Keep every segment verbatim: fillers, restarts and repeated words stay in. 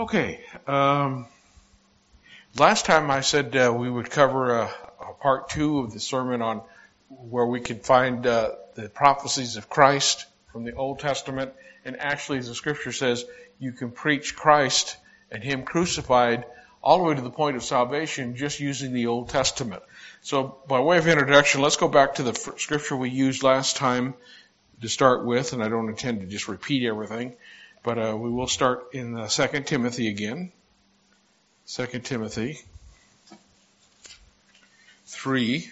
Okay. Um, last time I said uh, we would cover a, a part two of the sermon on where we could find uh, the prophecies of Christ from the Old Testament. And actually, as the Scripture says, you can preach Christ and Him crucified all the way to the point of salvation just using the Old Testament. So by way of introduction, let's go back to the Scripture we used last time to start with, and I don't intend to just repeat everything. But uh, we will start in uh, Second Timothy again. Second Timothy three.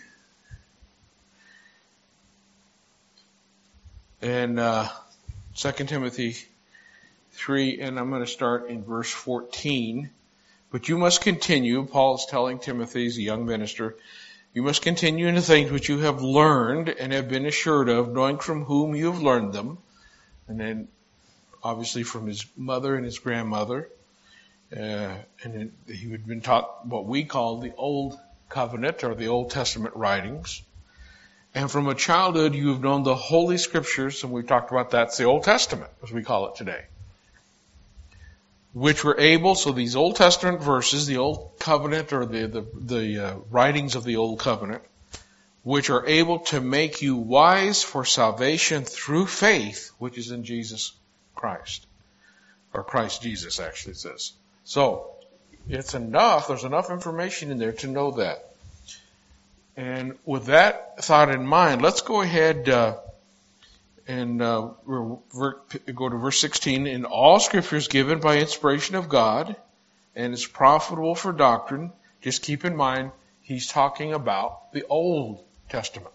And uh, Second Timothy three, and I'm going to start in verse fourteen. But you must continue, Paul is telling Timothy, as a young minister, you must continue in the things which you have learned and have been assured of, knowing from whom you have learned them. And then obviously from his mother and his grandmother. Uh, and he had been taught what we call the Old Covenant or the Old Testament writings. And from a childhood you have known the Holy Scriptures, and we talked about that. It's the Old Testament, as we call it today. Which were able, so these Old Testament verses, the Old Covenant or the, the, the uh, writings of the Old Covenant, which are able to make you wise for salvation through faith, which is in Jesus Christ. Or Christ Jesus, actually, it says. So, it's enough, there's enough information in there to know that. And with that thought in mind, let's go ahead uh, and uh, revert, go to verse sixteen. In all Scripture is given by inspiration of God and is profitable for doctrine. Just keep in mind, he's talking about the Old Testament.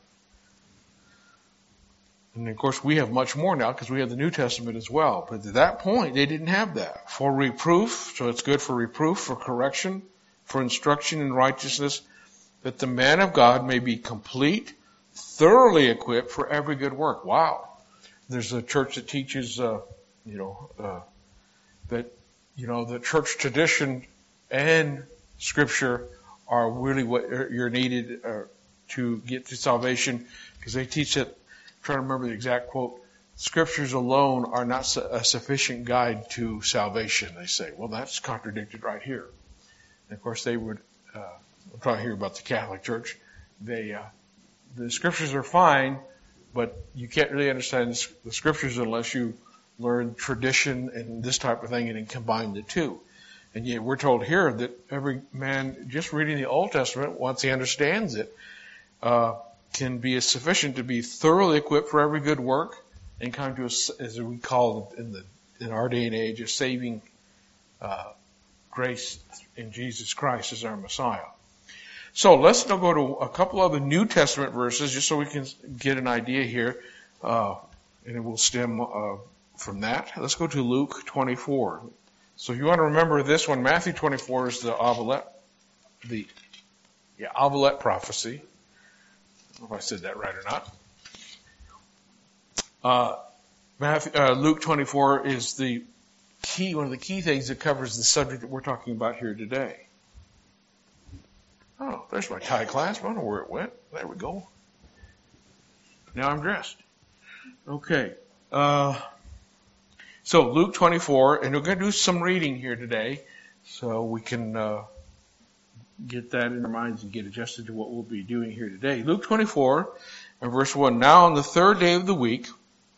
And of course, we have much more now because we have the New Testament as well. But at that point, they didn't have that. For reproof, so it's good for reproof, for correction, for instruction in righteousness, that the man of God may be complete, thoroughly equipped for every good work. Wow. There's a church that teaches, uh, you know, uh, that, you know, the church tradition and Scripture are really what you're needed uh, to get to salvation, because they teach that. Trying to remember the exact quote. Scriptures alone are not a sufficient guide to salvation, they say. Well, that's contradicted right here. And of course, they would, uh, we're talking here about the Catholic Church. They, uh, the Scriptures are fine, but you can't really understand the Scriptures unless you learn tradition and this type of thing and then combine the two. And yet we're told here that every man, just reading the Old Testament, once he understands it, uh, can be sufficient to be thoroughly equipped for every good work and come to, a, as we call it in the in our day and age, a saving uh, grace in Jesus Christ as our Messiah. So let's now go to a couple other New Testament verses just so we can get an idea here, uh, and it will stem uh, from that. Let's go to Luke twenty-four. So if you want to remember this one, Matthew twenty-four is the Olivet, the yeah, Olivet prophecy. I don't know if I said that right or not. Uh, Matthew, uh, Luke twenty-four is the key, one of the key things that covers the subject that we're talking about here today. Oh, there's my tie clasp. I don't know where it went. There we go. Now I'm dressed. Okay. Uh, so Luke twenty-four, and we're going to do some reading here today so we can uh, get that in our minds and get adjusted to what we'll be doing here today. Luke twenty-four and verse one. Now on the third day of the week,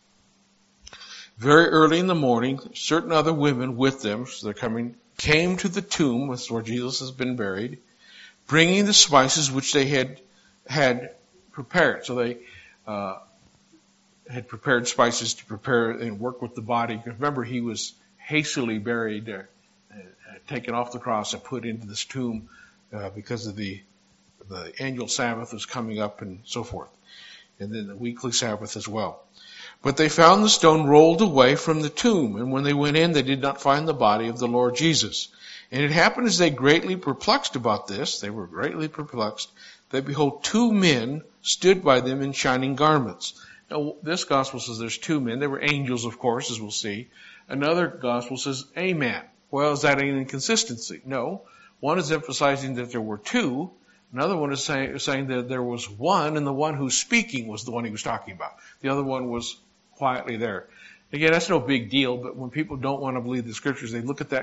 very early in the morning, certain other women with them, so they're coming, came to the tomb where Jesus has been buried, bringing the spices which they had had prepared. So they uh, had prepared spices to prepare and work with the body. Remember, he was hastily buried, uh, uh, taken off the cross and put into this tomb Uh, because of the the annual Sabbath was coming up and so forth. And then the weekly Sabbath as well. But they found the stone rolled away from the tomb. And when they went in, they did not find the body of the Lord Jesus. And it happened as they greatly perplexed about this, they were greatly perplexed, that behold, two men stood by them in shining garments. Now, this gospel says there's two men. They were angels, of course, as we'll see. Another gospel says a man. Well, is that an inconsistency? No. One is emphasizing that there were two. Another one is say, saying that there was one, and the one who's speaking was the one he was talking about. The other one was quietly there. Again, that's no big deal, but when people don't want to believe the Scriptures, they look at that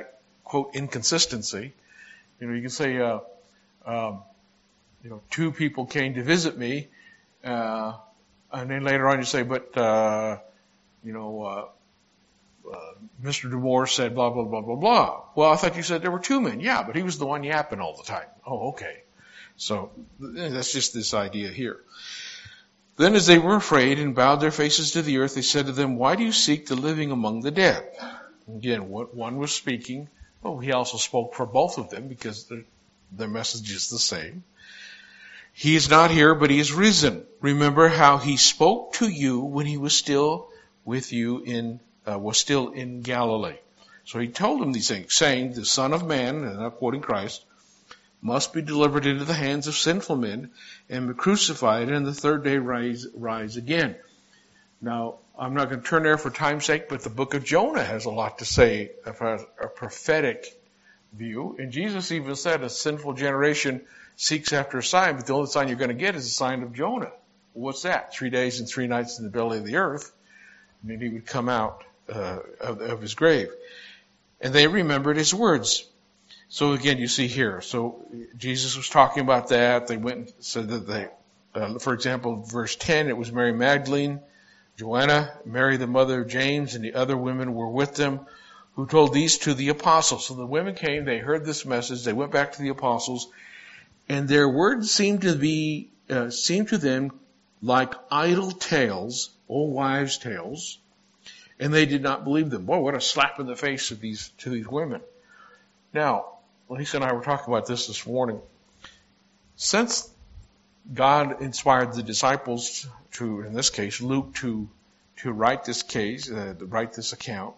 quote, inconsistency. You know, you can say, uh, um, you know, two people came to visit me, uh, and then later on you say, but, uh, you know, uh, uh, Mister DeMoore said blah, blah, blah, blah, blah. Well, I thought you said there were two men. Yeah, but he was the one yapping all the time. Oh, okay. So that's just this idea here. Then as they were afraid and bowed their faces to the earth, they said to them, why do you seek the living among the dead? Again, one was speaking. Well, he also spoke for both of them because their, their message is the same. He is not here, but he is risen. Remember how he spoke to you when he was still with you in, uh, was still in Galilee. So he told them these things, saying, the Son of Man, and I'm quoting Christ, must be delivered into the hands of sinful men and be crucified and the third day rise, rise again. Now, I'm not going to turn there for time's sake, but the book of Jonah has a lot to say about a prophetic view. And Jesus even said a sinful generation seeks after a sign, but the only sign you're going to get is a sign of Jonah. What's that? Three days and three nights in the belly of the earth. And then he would come out uh, of, of his grave. And they remembered his words. So again, you see here, so Jesus was talking about that. They went and said that they, uh, for example, verse ten, it was Mary Magdalene, Joanna, Mary the mother of James, and the other women were with them, who told these to the apostles. So the women came, they heard this message, they went back to the apostles, and their words seemed to be, uh, seemed to them like idle tales, old wives' tales, and they did not believe them. Boy, what a slap in the face of these, to these women. Now, Lisa and I were talking about this this morning. Since God inspired the disciples to, in this case, Luke, to to write this case, uh, to write this account,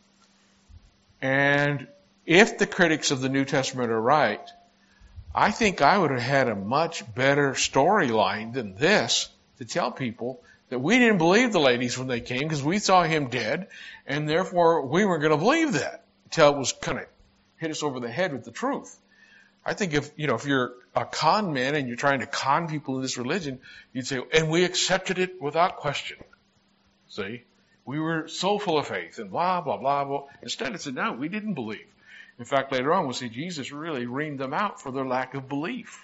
and if the critics of the New Testament are right, I think I would have had a much better storyline than this to tell people that we didn't believe the ladies when they came because we saw him dead, and therefore we weren't going to believe that until it was kind of hit us over the head with the truth. I think if, you know, if you're a con man and you're trying to con people in this religion, you'd say, and we accepted it without question. See? We were so full of faith and blah, blah, blah, blah. Instead it said, no, we didn't believe. In fact, later on we'll see Jesus really reamed them out for their lack of belief.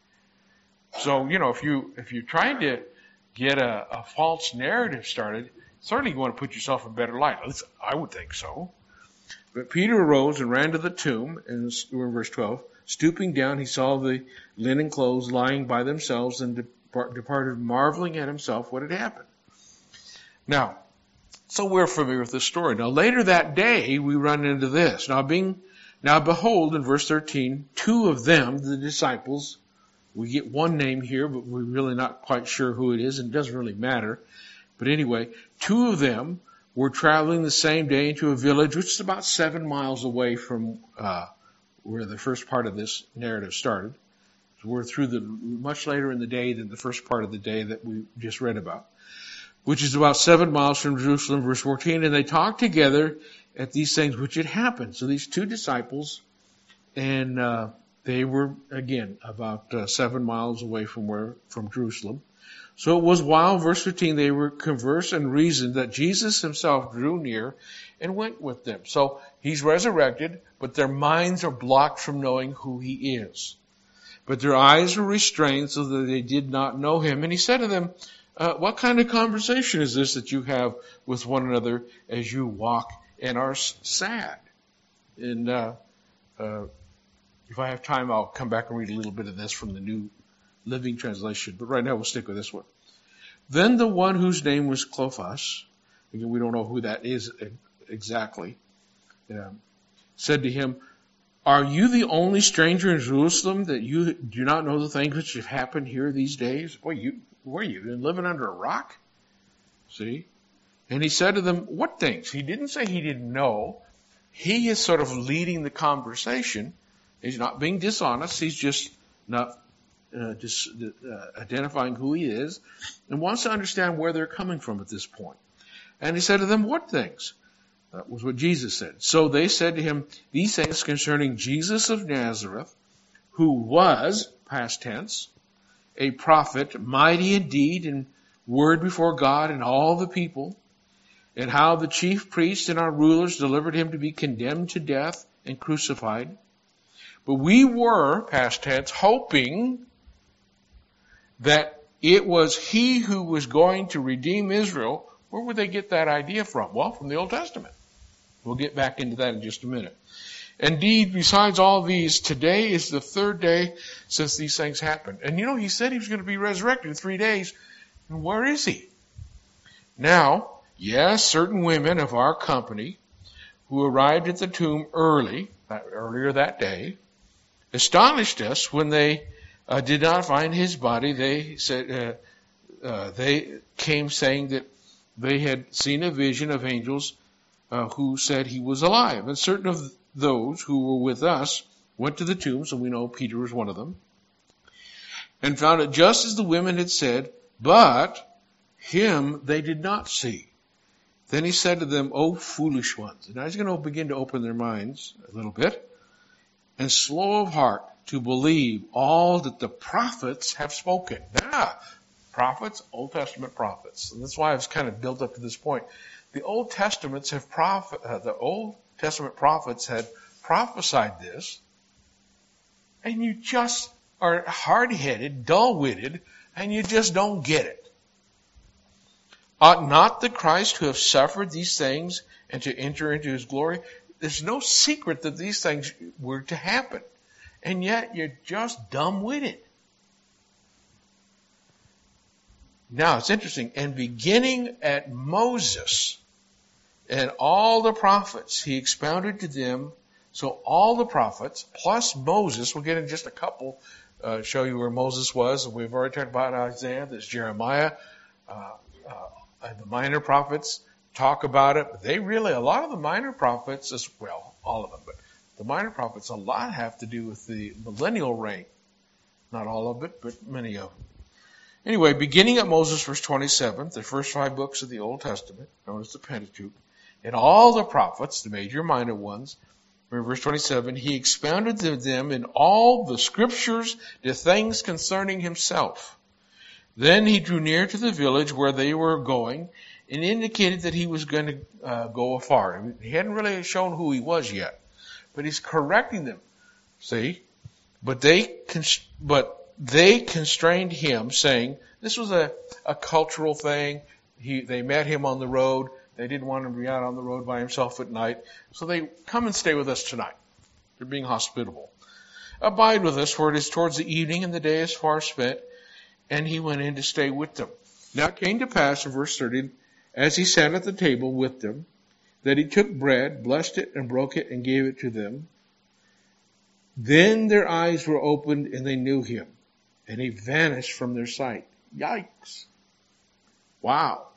So, you know, if you, if you're trying to get a, a false narrative started, certainly you want to put yourself in a better light. At least I would think so. But Peter arose and ran to the tomb, and we're in verse twelve. Stooping down, he saw the linen clothes lying by themselves and depart, departed, marveling at himself what had happened. Now, so we're familiar with this story. Now, later that day, we run into this. Now, being, now behold, in verse thirteen, two of them, the disciples, we get one name here, but we're really not quite sure who it is, and it doesn't really matter. But anyway, two of them were traveling the same day into a village which is about seven miles away from uh, where the first part of this narrative started. So we're through the much later in the day than the first part of the day that we just read about, which is about seven miles from Jerusalem, verse fourteen. And they talked together at these things which had happened. So these two disciples, and uh, they were again about uh, seven miles away from where from Jerusalem. So it was while, verse fifteen, they were conversed and reasoned that Jesus himself drew near and went with them. So he's resurrected, but their minds are blocked from knowing who he is. But their eyes were restrained so that they did not know him. And he said to them, uh, what kind of conversation is this that you have with one another as you walk and are sad? And uh, uh, if I have time, I'll come back and read a little bit of this from the New Living Translation, but right now we'll stick with this one. Then the one whose name was Cleophas, again we don't know who that is exactly, um, said to him, are you the only stranger in Jerusalem that you do not know the things which have happened here these days? Boy, you, where you been living under a rock? See? And he said to them, what things? He didn't say he didn't know. He is sort of leading the conversation. He's not being dishonest. He's just not Uh, just uh, identifying who he is, and wants to understand where they're coming from at this point. And he said to them, what things? That was what Jesus said. So they said to him, these things concerning Jesus of Nazareth, who was, past tense, a prophet, mighty in deed and word before God and all the people, and how the chief priests and our rulers delivered him to be condemned to death and crucified. But we were, past tense, hoping that it was he who was going to redeem Israel. Where would they get that idea from? Well, from the Old Testament. We'll get back into that in just a minute. Indeed, besides all these, today is the third day since these things happened. And you know, he said he was going to be resurrected in three days. And where is he? Now, yes, certain women of our company who arrived at the tomb early, earlier that day, astonished us when they uh, did not find his body. They said uh, uh, they came saying that they had seen a vision of angels uh, who said he was alive. And certain of those who were with us went to the tomb, so we know Peter was one of them, and found it just as the women had said, but him they did not see. Then he said to them, O foolish ones. And now he's going to begin to open their minds a little bit, and slow of heart to believe all that the prophets have spoken. Ah, prophets, Old Testament prophets. And that's why I've kind of built up to this point. The Old Testaments have prophet, uh, the Old Testament prophets had prophesied this, and you just are hard-headed, dull-witted, and you just don't get it. Ought not the Christ to have suffered these things and to enter into his glory? There's no secret that these things were to happen. And yet you're just dumb-witted. Now it's interesting. And beginning at Moses and all the prophets, he expounded to them. So all the prophets plus Moses, we'll get in just a couple, uh, show you where Moses was. We've already talked about Isaiah. There's Jeremiah. Uh, uh, and the minor prophets talk about it. But they really, a lot of the minor prophets, as well, all of them, but the minor prophets, a lot have to do with the millennial reign. Not all of it, but many of them. Anyway, beginning at Moses, verse twenty-seven, the first five books of the Old Testament, known as the Pentateuch, and all the prophets, the major and minor ones, in verse twenty-seven, he expounded to them in all the scriptures the things concerning himself. Then he drew near to the village where they were going and indicated that he was going to uh, go afar. He hadn't really shown who he was yet, but he's correcting them. See? But they, but they constrained him, saying, this was a, a cultural thing. He, they met him on the road. They didn't want him to be out on the road by himself at night. So they come and stay with us tonight. They're being hospitable. Abide with us, for it is towards the evening, and the day is far spent. And he went in to stay with them. Now it came to pass in verse thirty, as he sat at the table with them, that he took bread, blessed it, and broke it, and gave it to them. Then their eyes were opened, and they knew him. And he vanished from their sight. Yikes. Wow.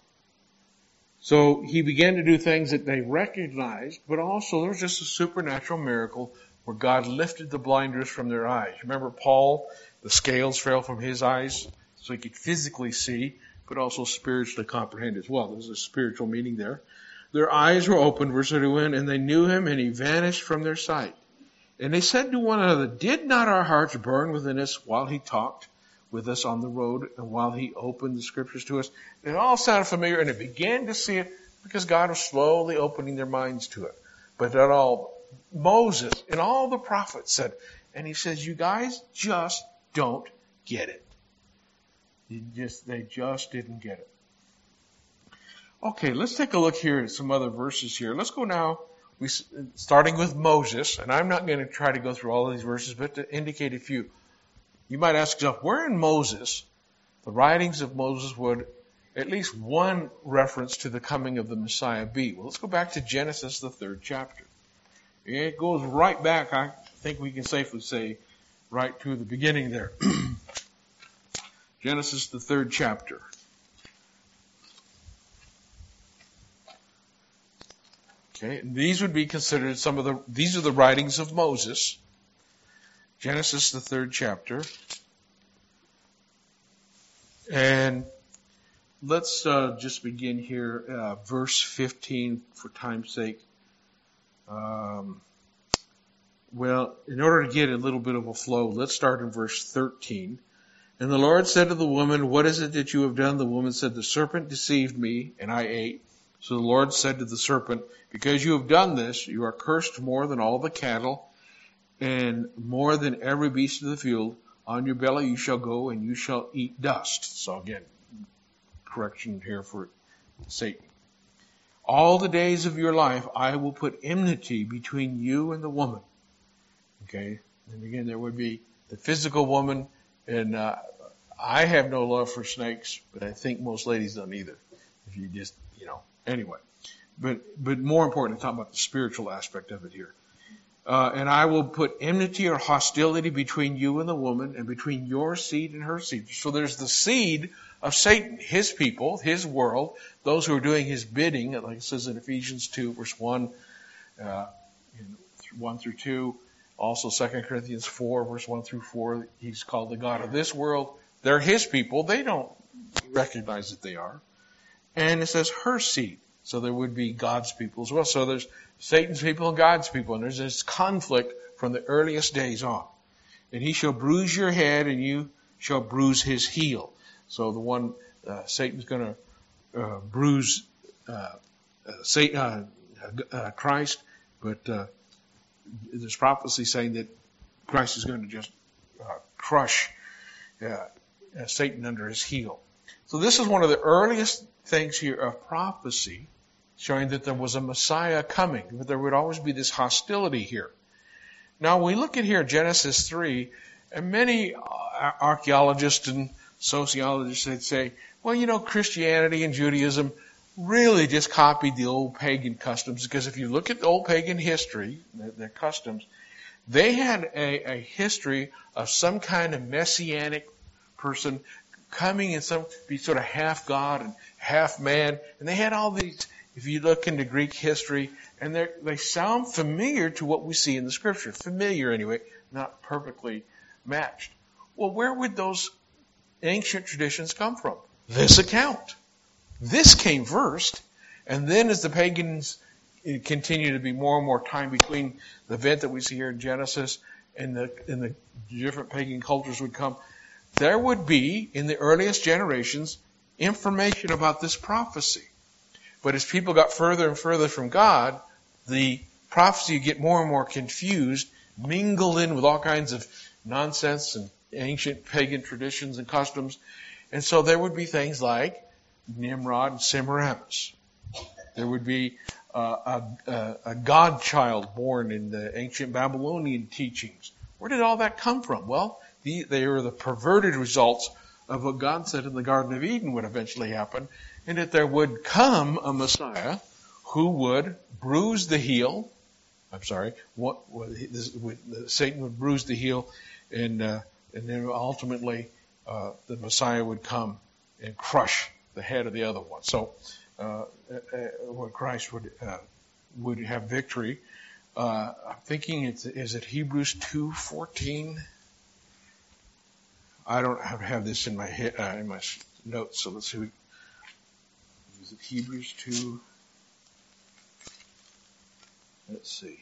So he began to do things that they recognized, but also there was just a supernatural miracle where God lifted the blinders from their eyes. Remember Paul, the scales fell from his eyes so he could physically see, but also spiritually comprehend as well. There's a spiritual meaning there. Their eyes were opened, verse thirty-one, and they knew him, and he vanished from their sight. And they said to one another, did not our hearts burn within us while he talked with us on the road and while he opened the scriptures to us? It all sounded familiar, and they began to see it because God was slowly opening their minds to it. But that all, Moses and all the prophets said, and he says, you guys just don't get it. You just, they just didn't get it. Okay, let's take a look here at some other verses here. Let's go now, we, starting with Moses, and I'm not going to try to go through all of these verses, but to indicate a few. You might ask yourself, where in Moses, the writings of Moses, would at least one reference to the coming of the Messiah be? Well, let's go back to Genesis, the third chapter. It goes right back, I think we can safely say, right to the beginning there. Genesis, the third chapter. Okay, and these would be considered some of the, these are the writings of Moses. Genesis, the third chapter. And let's uh, just begin here, uh, verse fifteen, for time's sake. Um, well, in order to get a little bit of a flow, let's start in verse thirteen. And the Lord said to the woman, what is it that you have done? The woman said, the serpent deceived me, and I ate. So the Lord said to the serpent, because you have done this, you are cursed more than all the cattle and more than every beast of the field. On your belly you shall go and you shall eat dust. So again, correction here for Satan. All the days of your life I will put enmity between you and the woman. Okay, and again there would be the physical woman, and uh, I have no love for snakes, but I think most ladies don't either. If you just, you know, anyway. But but more important, talk about the spiritual aspect of it here. Uh, and I will put enmity or hostility between you and the woman, and between your seed and her seed. So there's the seed of Satan, his people, his world, those who are doing his bidding, like it says in Ephesians two, verse one, uh, one through two. Also Second Corinthians four, verse one through four, he's called the God of this world. They're his people. They don't recognize that they are. And it says her seed. So there would be God's people as well. So there's Satan's people and God's people. And there's this conflict from the earliest days on. And he shall bruise your head and you shall bruise his heel. So the one, uh, Satan's going to uh, bruise uh, uh, Satan, uh, uh, Christ. But uh, there's prophecy saying that Christ is going to just uh, crush uh, uh, Satan under his heel. So this is one of the earliest things here of prophecy, showing that there was a Messiah coming, but there would always be this hostility here. Now we look at here Genesis three, and many archaeologists and sociologists would say, well, you know, Christianity and Judaism really just copied the old pagan customs, because if you look at the old pagan history, their, their customs, they had a, a history of some kind of messianic person coming in some, be sort of half God and half man. And they had all these, if you look into Greek history, and they they sound familiar to what we see in the scripture. Familiar anyway, not perfectly matched. Well, where would those ancient traditions come from? This account. This came first, and then as the pagans continue to be more and more time between the event that we see here in Genesis and the, and the different pagan cultures would come, there would be, in the earliest generations, information about this prophecy. But as people got further and further from God, the prophecy would get more and more confused, mingled in with all kinds of nonsense and ancient pagan traditions and customs. And so there would be things like Nimrod and Semiramis. There would be uh, a, a, a God child born in the ancient Babylonian teachings. Where did all that come from? Well, the, they were the perverted results of what God said in the Garden of Eden would eventually happen, and that there would come a Messiah who would bruise the heel. I'm sorry, what, what this, would, Satan would bruise the heel, and uh, and then ultimately uh, the Messiah would come and crush the head of the other one. So, uh, uh, where Christ would uh, would have victory. Uh, I'm thinking, it's, is it Hebrews two fourteen? I don't have, have this in my head, uh, in my notes, so let's see. Is it Hebrews two? Let's see.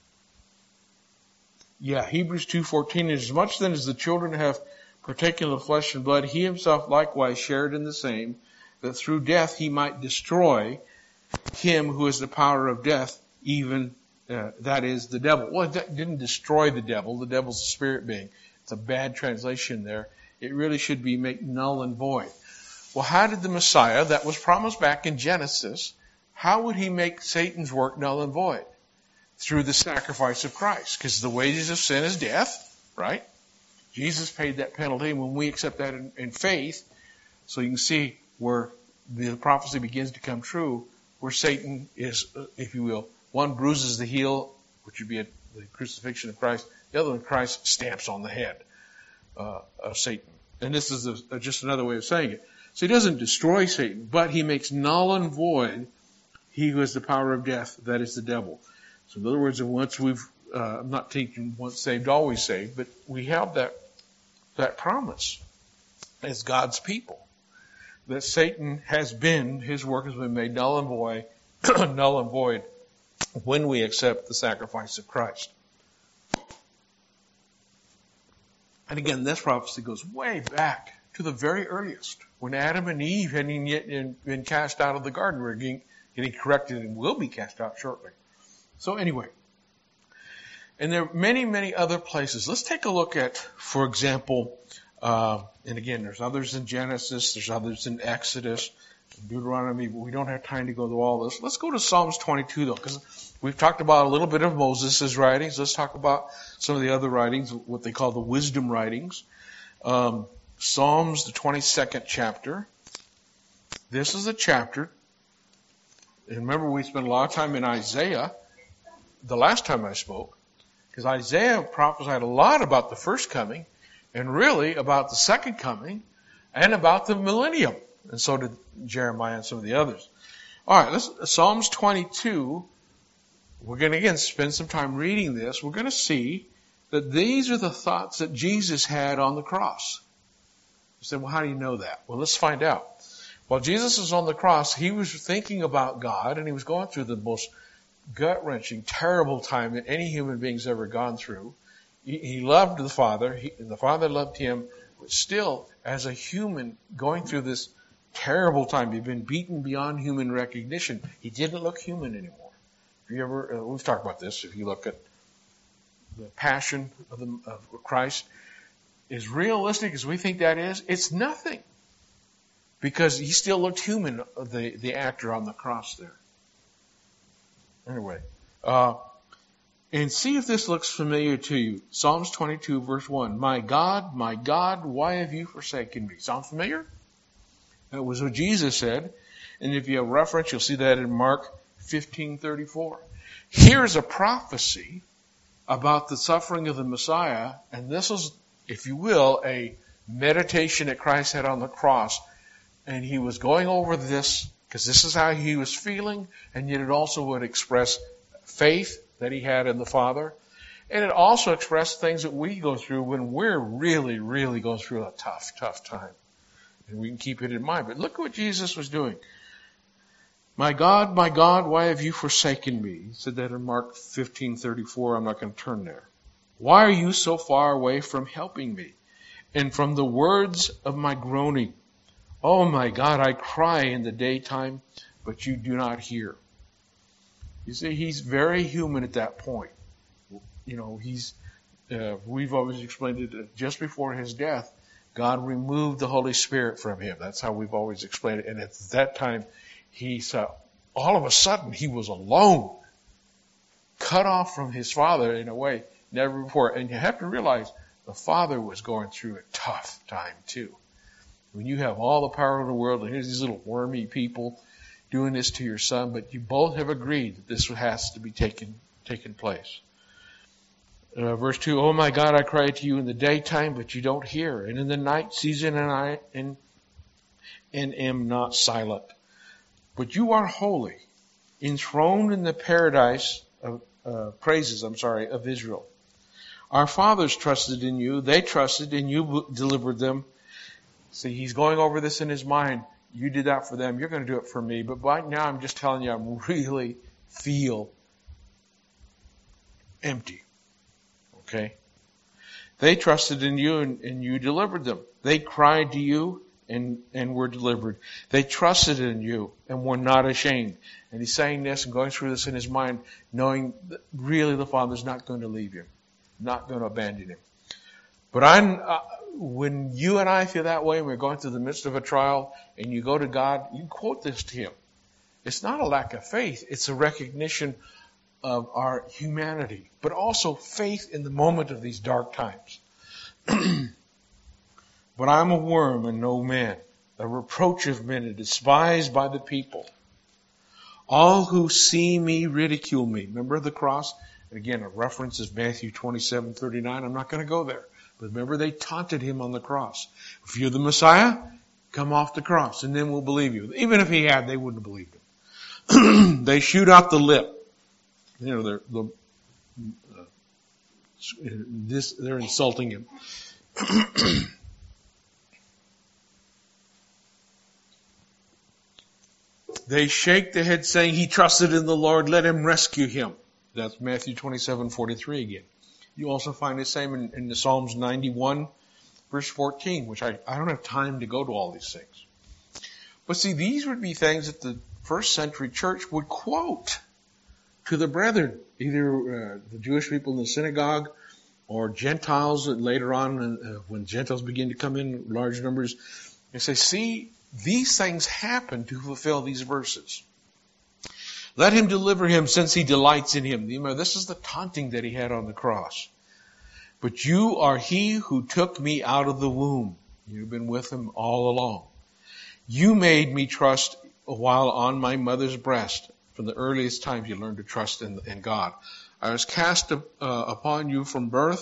Yeah, Hebrews two fourteen. As much then as the children have partaken of flesh and blood, he himself likewise shared in the same, that through death he might destroy him who is the power of death, even uh, that is the devil. Well, it didn't destroy the devil. The devil's a spirit being. It's a bad translation there. It really should be make null and void. Well, how did the Messiah, that was promised back in Genesis, how would he make Satan's work null and void? Through the sacrifice of Christ. Because the wages of sin is death, right? Jesus paid that penalty, and when we accept that in, in faith, so you can see where the prophecy begins to come true, where Satan is, if you will, one bruises the heel, which would be a, the crucifixion of Christ. The other one, Christ stamps on the head uh, of Satan. And this is a, a, just another way of saying it. So he doesn't destroy Satan, but he makes null and void he who has the power of death, that is the devil. So in other words, once we've, uh, I'm not teaching once saved, always saved, but we have that, that promise as God's people. That Satan has been, his work has been made null and void, null and void when we accept the sacrifice of Christ. And again, this prophecy goes way back to the very earliest, when Adam and Eve hadn't yet been cast out of the garden, were getting corrected and will be cast out shortly. So anyway, and there are many, many other places. Let's take a look at, for example, uh, and again, there's others in Genesis, there's others in Exodus, Deuteronomy, but we don't have time to go through all this. Let's go to Psalms twenty-two though, because we've talked about a little bit of Moses' writings. Let's talk about some of the other writings, what they call the wisdom writings. Um, Psalms, the twenty-second chapter. This is a chapter, and remember we spent a lot of time in Isaiah the last time I spoke, because Isaiah prophesied a lot about the first coming, and really about the second coming, and about the millennium. And so did Jeremiah and some of the others. All right, let's, Psalms twenty-two, we're going to again spend some time reading this. We're going to see that these are the thoughts that Jesus had on the cross. You said, well, how do you know that? Well, let's find out. While Jesus was on the cross, he was thinking about God, and he was going through the most gut-wrenching, terrible time that any human being's ever gone through. He, he loved the Father, he, and the Father loved him, but still, as a human, going through this terrible time, he'd been beaten beyond human recognition. He didn't look human anymore. If you ever, uh, we've talked about this, if you look at the passion of, the, of Christ, as realistic as we think that is, it's nothing. Because he still looked human, the, the actor on the cross there. Anyway, uh, and see if this looks familiar to you. Psalms twenty-two, verse one. My God, my God, why have you forsaken me? Sound familiar? That was what Jesus said. And if you have reference, you'll see that in Mark fifteen thirty-four. Here's a prophecy about the suffering of the Messiah, and this is, if you will, a meditation that Christ had on the cross. And he was going over this, because this is how he was feeling, and yet it also would express faith that he had in the Father. And it also expressed things that we go through when we're really, really going through a tough, tough time. And we can keep it in mind. But look what Jesus was doing. My God, my God, why have you forsaken me? He said that in Mark fifteen thirty-four. I'm not going to turn there. Why are you so far away from helping me and from the words of my groaning? Oh my God, I cry in the daytime, but you do not hear. You see, he's very human at that point. You know, he's, uh, we've always explained it, uh, just before his death, God removed the Holy Spirit from him. That's how we've always explained it. And at that time, he saw, all of a sudden, he was alone, cut off from his Father in a way never before. And you have to realize the Father was going through a tough time too. When you have all the power of the world, and here's these little wormy people doing this to your son, but you both have agreed that this has to be taken taken place. Uh, verse two, oh my God, I cry to you in the daytime, but you don't hear, and in the night season, and I and, and am not silent. But you are holy, enthroned in the paradise of uh, praises, I'm sorry, of Israel. Our fathers trusted in you; they trusted, and you delivered them. See, he's going over this in his mind. You did that for them. You're going to do it for me. But right now, I'm just telling you, I really feel empty. Okay? They trusted in you, and, and you delivered them. They cried to you, and, and were delivered. They trusted in you, and were not ashamed. And he's saying this and going through this in his mind, knowing that really the Father's not going to leave him, not going to abandon him. But I'm... Uh, when you and I feel that way, and we're going through the midst of a trial, and you go to God, you quote this to him. It's not a lack of faith. It's a recognition of our humanity, but also faith in the moment of these dark times. But I'm a worm and no man, a reproach of men, and despised by the people. All who see me ridicule me. Remember the cross? And again, a reference is Matthew twenty-seven thirty-nine. I'm not going to go there. But remember, they taunted him on the cross. If you're the Messiah, come off the cross, and then we'll believe you. Even if he had, they wouldn't have believed him. They shoot out the lip. You know, they're, the, uh, this, they're insulting him. They shake their head, saying, he trusted in the Lord, let him rescue him. That's Matthew twenty-seven forty-three again. You also find the same in, in the Psalms ninety-one, verse fourteen, which I, I don't have time to go to all these things. But see, these would be things that the first century church would quote to the brethren, either uh, the Jewish people in the synagogue or Gentiles later on uh, when Gentiles begin to come in large numbers. They say, see, these things happen to fulfill these verses. Let him deliver him since he delights in him. You know, this is the taunting that he had on the cross. But you are he who took me out of the womb. You've been with him all along. You made me trust while on my mother's breast. From the earliest times you learned to trust in, in God. I was cast uh, upon you from birth.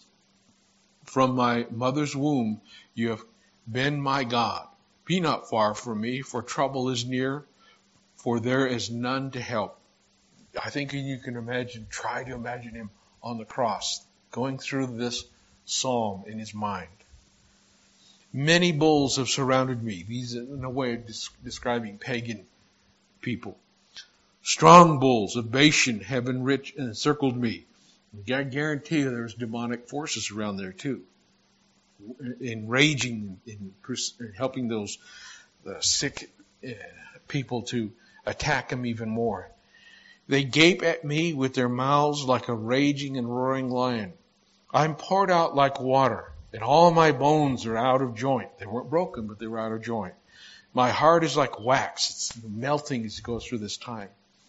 From my mother's womb you have been my God. Be not far from me, for trouble is near, for there is none to help. I think you can imagine, try to imagine him on the cross, going through this psalm in his mind. Many bulls have surrounded me. These are in a way of describing pagan people. Strong bulls of Bashan have enriched and encircled me. I guarantee you there's demonic forces around there too. Enraging and helping those uh, sick uh, people to attack him even more. They gape at me with their mouths like a raging and roaring lion. I'm poured out like water, and all my bones are out of joint. They weren't broken, but they were out of joint. My heart is like wax. It's melting as it goes through this time.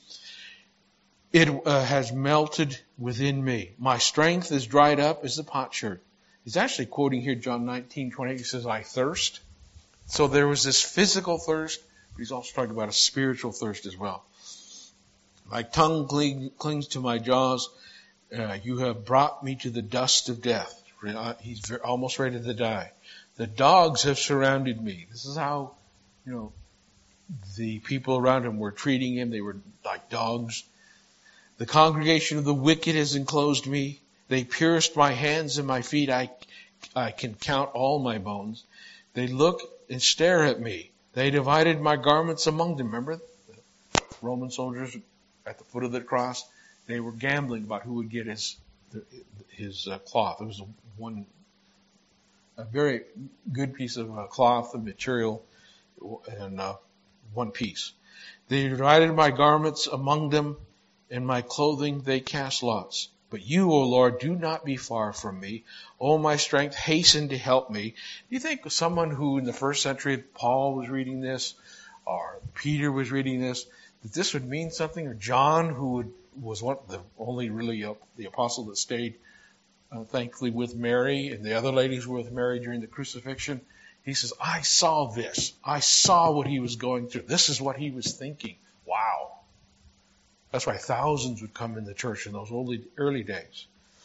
It uh, has melted within me. My strength is dried up as the potsherd. He's actually quoting here John nineteen twenty-eight. He says, I thirst. So there was this physical thirst, but he's also talking about a spiritual thirst as well. My tongue cling, clings to my jaws. Uh, you have brought me to the dust of death. He's very, almost ready to die. The dogs have surrounded me. This is how, you know, the people around him were treating him. They were like dogs. The congregation of the wicked has enclosed me. They pierced my hands and my feet. I, I can count all my bones. They look and stare at me. They divided my garments among them. Remember the Roman soldiers at the foot of the cross? They were gambling about who would get his his uh, cloth. It was a one a very good piece of uh, cloth and material, and uh, one piece. They divided my garments among them, and my clothing they cast lots. But you, O Lord, do not be far from me. O my strength, hasten to help me. Do you think someone who in the first century, Paul was reading this, or Peter was reading this, that this would mean something? Or John, who would, was one, the only really uh, the apostle that stayed, uh, thankfully, with Mary, and the other ladies were with Mary during the crucifixion. He says, I saw this. I saw what he was going through. This is what he was thinking. Wow. That's why thousands would come in the church in those early, early days.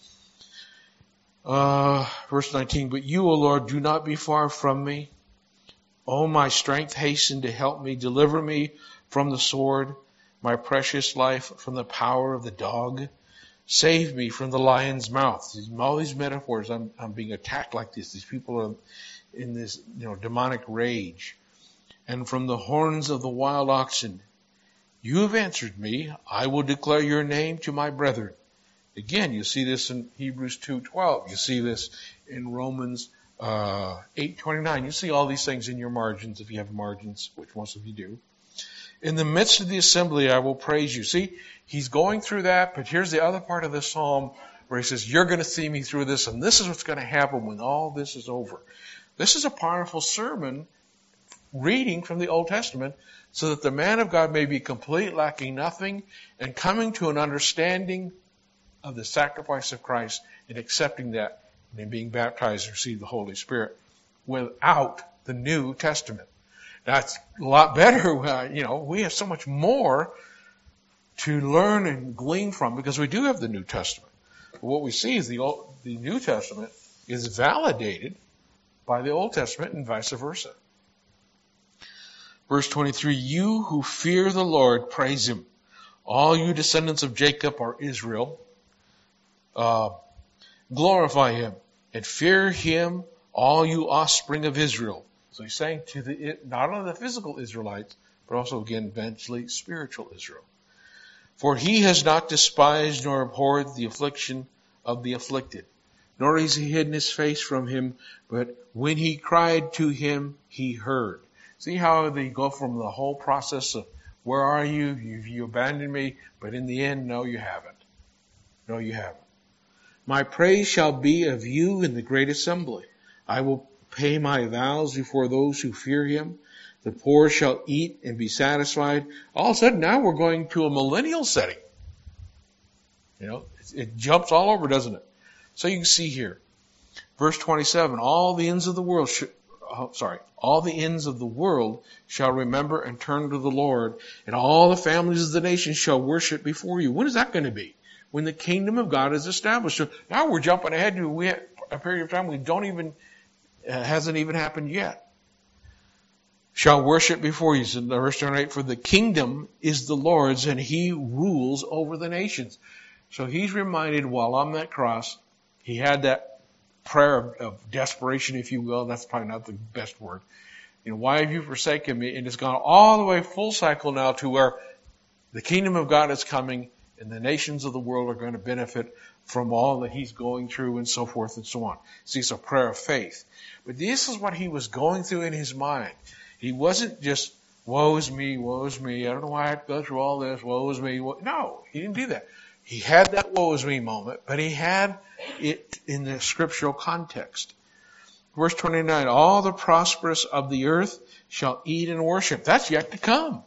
Uh, verse nineteen, but you, O Lord, do not be far from me. O my strength, hasten to help me. Deliver me from the sword, my precious life from the power of the dog. Save me from the lion's mouth. All these metaphors, I'm, I'm being attacked like this. These people are in this, you know, demonic rage. And from the horns of the wild oxen. You have answered me. I will declare your name to my brethren. Again, you see this in Hebrews two twelve. You see this in Romans uh, eight twenty-nine. You see all these things in your margins, if you have margins, which most of you do. In the midst of the assembly, I will praise you. See, he's going through that, but here's the other part of this psalm where he says, you're going to see me through this, and this is what's going to happen when all this is over. This is a powerful sermon reading from the Old Testament, so that the man of God may be complete, lacking nothing, and coming to an understanding of the sacrifice of Christ and accepting that and then being baptized and receive the Holy Spirit without the New Testament. That's a lot better. Uh, you know, we have so much more to learn and glean from because we do have the New Testament. But what we see is the Old, the New Testament is validated by the Old Testament and vice versa. Verse twenty-three, you who fear the Lord, praise him. All you descendants of Jacob or Israel, uh, glorify him and fear him, all you offspring of Israel. So he's saying to the, not only the physical Israelites, but also again, eventually spiritual Israel. For he has not despised nor abhorred the affliction of the afflicted, nor has he hidden his face from him, but when he cried to him, he heard. See how they go from the whole process of Where are you? You, you abandoned me, but in the end, no, you haven't. No, you haven't. My praise shall be of you in the great assembly. I will pay my vows before those who fear him. The poor shall eat and be satisfied. All of a sudden, now we're going to a millennial setting. You know, it, it jumps all over, doesn't it? So you can see here, verse twenty-seven, all the ends of the world should, oh, sorry, all the ends of the world shall remember and turn to the Lord, and all the families of the nations shall worship before you. When is that going to be? When the kingdom of God is established. So now we're jumping ahead to we have a period of time we don't even, uh, hasn't even happened yet. Shall worship before you. So verse twenty-eight, for the kingdom is the Lord's and he rules over the nations. So he's reminded while on that cross, he had that prayer of, of desperation, if you will. That's probably not the best word. You know, why have you forsaken me? And it's gone all the way full cycle now to where the kingdom of God is coming and the nations of the world are going to benefit from all that he's going through and so forth and so on. See, it's a prayer of faith. But this is what he was going through in his mind. He wasn't just, woe is me, woe is me, I don't know why I have to go through all this, woe is me. No, he didn't do that. He had that woe is me moment, but he had it in the scriptural context. Verse twenty-nine, all the prosperous of the earth shall eat and worship. That's yet to come.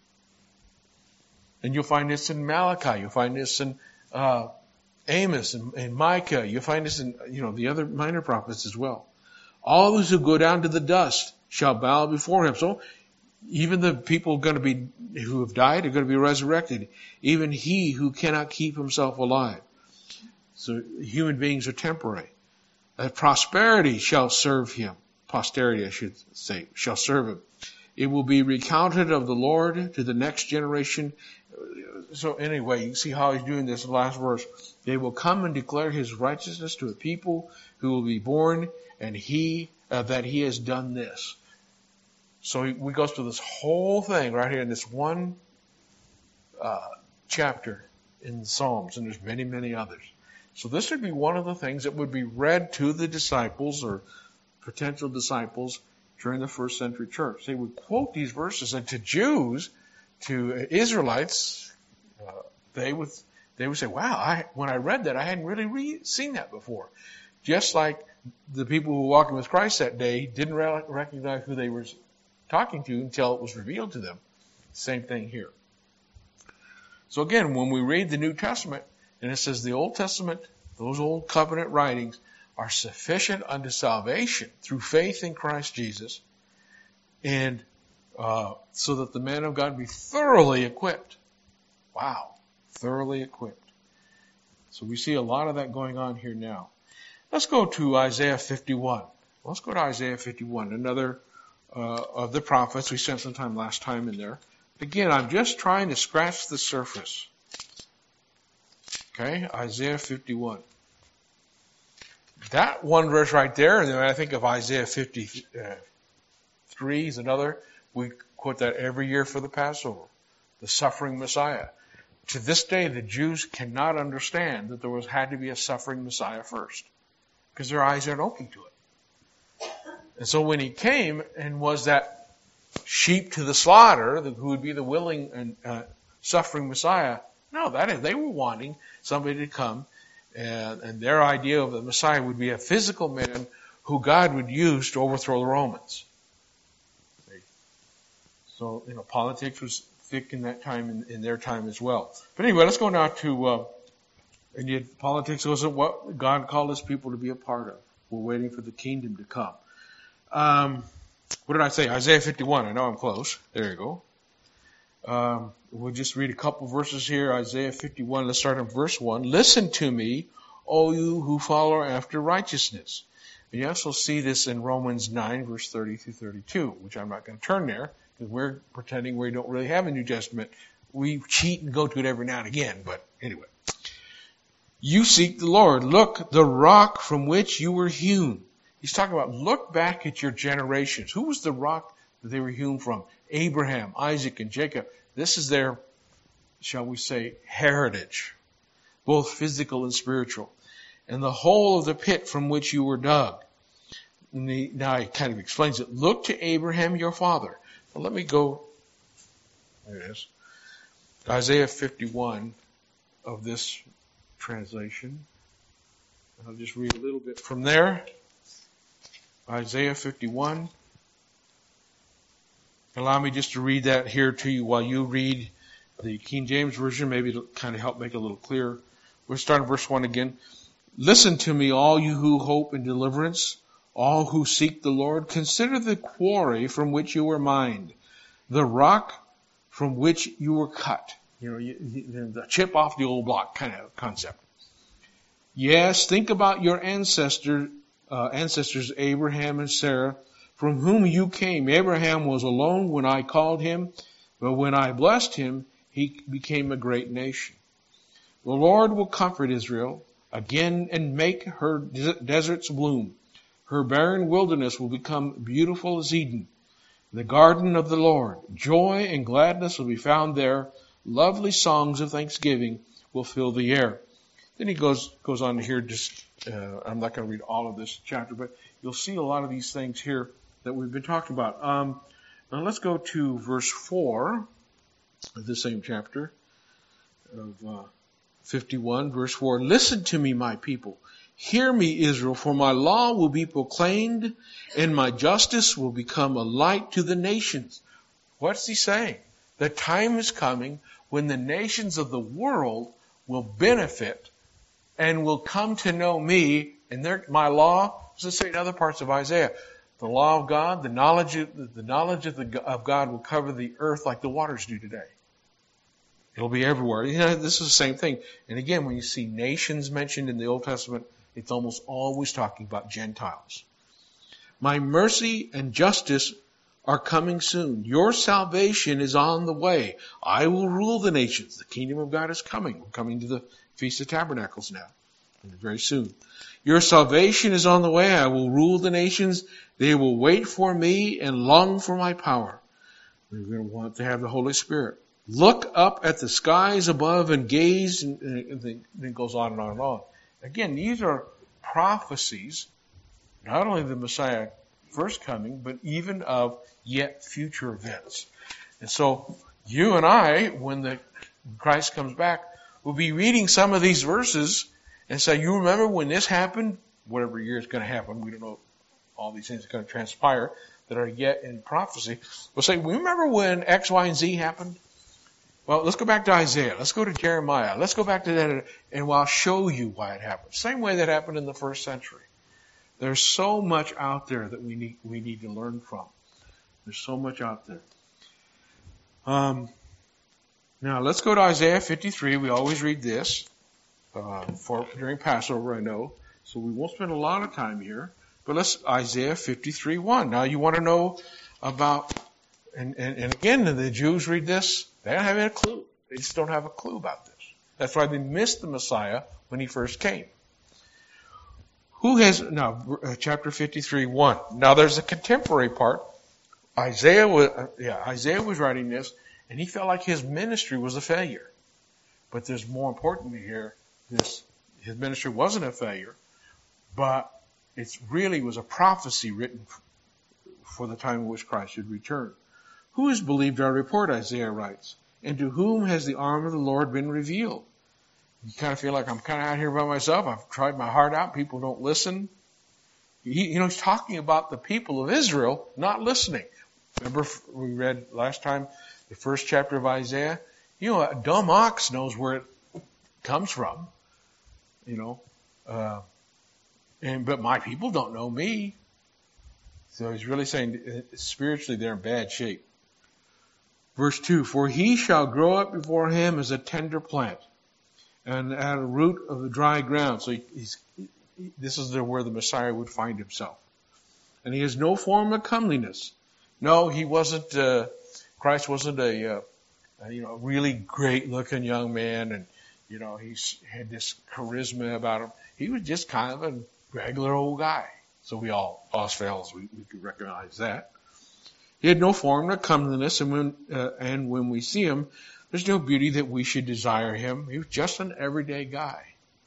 And you'll find this in Malachi, you'll find this in uh, Amos and, and Micah, you'll find this in, you know, the other minor prophets as well. All those who go down to the dust shall bow before him. So even the people going to be who have died are going to be resurrected. Even he who cannot keep himself alive. So human beings are temporary. Uh, prosperity shall serve him. Posterity, I should say, shall serve him. It will be recounted of the Lord to the next generation. So anyway, you can see how he's doing this in the last verse. They will come and declare his righteousness to a people who will be born, and he uh, that he has done this. So he, we go through this whole thing right here in this one uh, chapter in the Psalms, and there's many, many others. So this would be one of the things that would be read to the disciples or potential disciples during the first century church. They would quote these verses, and to Jews, to Israelites, uh, they would they would say, "Wow! I, when I read that, I hadn't really re- seen that before." Just like the people who were walking with Christ that day didn't re- recognize who they were talking to until it was revealed to them. Same thing here. So again, when we read the New Testament, and it says the Old Testament, those old covenant writings are sufficient unto salvation through faith in Christ Jesus, and uh, so that the man of God be thoroughly equipped. Wow, thoroughly equipped. So we see a lot of that going on here now. Let's go to Isaiah fifty-one. Let's go to Isaiah fifty-one, another uh, of the prophets. We spent some time last time in there. Again, I'm just trying to scratch the surface. Okay, Isaiah fifty-one. That one verse right there, and then I think of Isaiah fifty-three is another. We quote that every year for the Passover. The suffering Messiah. To this day, the Jews cannot understand that there was had to be a suffering Messiah first, because their eyes aren't open to it. And so when he came and was that sheep to the slaughter, who would be the willing and uh, suffering Messiah, no, that is, they were wanting somebody to come, and, and their idea of the Messiah would be a physical man who God would use to overthrow the Romans. So, you know, politics was thick in that time, in, in their time as well. But anyway, let's go now to, uh, and yet politics wasn't what God called his people to be a part of. We're waiting for the kingdom to come. Um, what did I say? Isaiah fifty-one. I know I'm close. There you go. Um, we'll just read a couple verses here. Isaiah fifty-one. Let's start in verse one. Listen to me, O you who follow after righteousness. And you also see this in Romans nine, verse thirty through thirty-two, which I'm not going to turn there, because we're pretending we don't really have a New Testament. We cheat and go to it every now and again, but anyway. You seek the Lord. Look, the rock from which you were hewn. He's talking about, look back at your generations. Who was the rock that they were hewn from? Abraham, Isaac, and Jacob. This is their, shall we say, heritage, both physical and spiritual. And the hole of the pit from which you were dug. And the, now he kind of explains it. Look to Abraham your father. Well, let me go There it is. Isaiah fifty-one of this translation. I'll just read a little bit from there. Isaiah fifty-one. Allow me just to read that here to you while you read the King James Version. Maybe it'll kind of help make it a little clearer. We'll start in verse one again. Listen to me, all you who hope in deliverance, all who seek the Lord. Consider the quarry from which you were mined, the rock from which you were cut. You know, you, you, the chip off the old block kind of concept. Yes, think about your ancestor, uh, ancestors Abraham and Sarah, from whom you came. Abraham was alone when I called him, but when I blessed him, he became a great nation. The Lord will comfort Israel again and make her deserts bloom. Her barren wilderness will become beautiful as Eden, the garden of the Lord. Joy and gladness will be found there. Lovely songs of thanksgiving will fill the air. Then he goes goes on to here. Just uh, I'm not going to read all of this chapter, but you'll see a lot of these things here that we've been talking about. Um, now let's go to verse four of the same chapter of uh, fifty-one, verse four. Listen to me, my people. Hear me, Israel, for my law will be proclaimed, and my justice will become a light to the nations. What's he saying? The time is coming when the nations of the world will benefit and will come to know me and their, my law. As I say in other parts of Isaiah, the law of God, the knowledge of, the knowledge of, the, of God will cover the earth like the waters do today. It'll be everywhere. You know, this is the same thing. And again, when you see nations mentioned in the Old Testament, it's almost always talking about Gentiles. My mercy and justice are coming soon. Your salvation is on the way. I will rule the nations. The kingdom of God is coming. We're coming to the Feast of Tabernacles now, very soon. Your salvation is on the way. I will rule the nations. They will wait for me and long for my power. We're going to want to have the Holy Spirit. Look up at the skies above and gaze, and, and then it goes on and on and on. Again, these are prophecies, not only of the Messiah first coming, but even of yet future events. And so, you and I, when the when Christ comes back, will be reading some of these verses and say, you remember when this happened? Whatever year it's going to happen, we don't know all these things are going to transpire that are yet in prophecy. We'll say, we remember when X, Y, and Z happened? Well, let's go back to Isaiah. Let's go to Jeremiah. Let's go back to that, and I'll show you why it happened. Same way that happened in the first century. There's so much out there that we need we need to learn from. There's so much out there. Um, now let's go to Isaiah fifty-three. We always read this uh, for during Passover, I know, so we won't spend a lot of time here. But let's Isaiah fifty-three one. Now you want to know about, and, and, and again, the Jews read this. They don't have any clue. They just don't have a clue about this. That's why they missed the Messiah when he first came. Who has, now, chapter fifty-three one. Now there's a contemporary part. Isaiah was, yeah, Isaiah was writing this, and he felt like his ministry was a failure. But there's more importantly here, this, his ministry wasn't a failure, but it really was a prophecy written for the time in which Christ should return. Who has believed our report, Isaiah writes, and to whom has the arm of the Lord been revealed? You kind of feel like I'm kind of out here by myself. I've tried my heart out. People don't listen. He, you know, he's talking about the people of Israel not listening. Remember we read last time the first chapter of Isaiah? You know, a dumb ox knows where it comes from. You know, uh, and but my people don't know me. So he's really saying spiritually they're in bad shape. Verse two, for he shall grow up before him as a tender plant, and at a root of the dry ground. So he's, this is the, where the Messiah would find himself. And he has no form of comeliness. No, he wasn't, uh, Christ wasn't a, uh, a, you know, really great looking young man, and, you know, he had this charisma about him. He was just kind of a regular old guy. So we all, us fellas, we, we could recognize that. He had no form of comeliness, and when, uh, and when we see him, there's no beauty that we should desire him. He was just an everyday guy.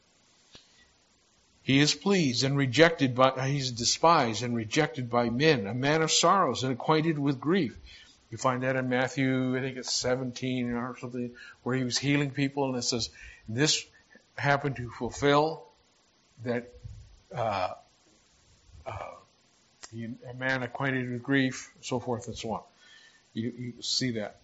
He is pleased and rejected by, he's despised and rejected by men, a man of sorrows and acquainted with grief. You find that in Matthew, I think it's seventeen or something, where he was healing people, and it says, this happened to fulfill that uh, uh, you, a man acquainted with grief, so forth and so on. You, you see that.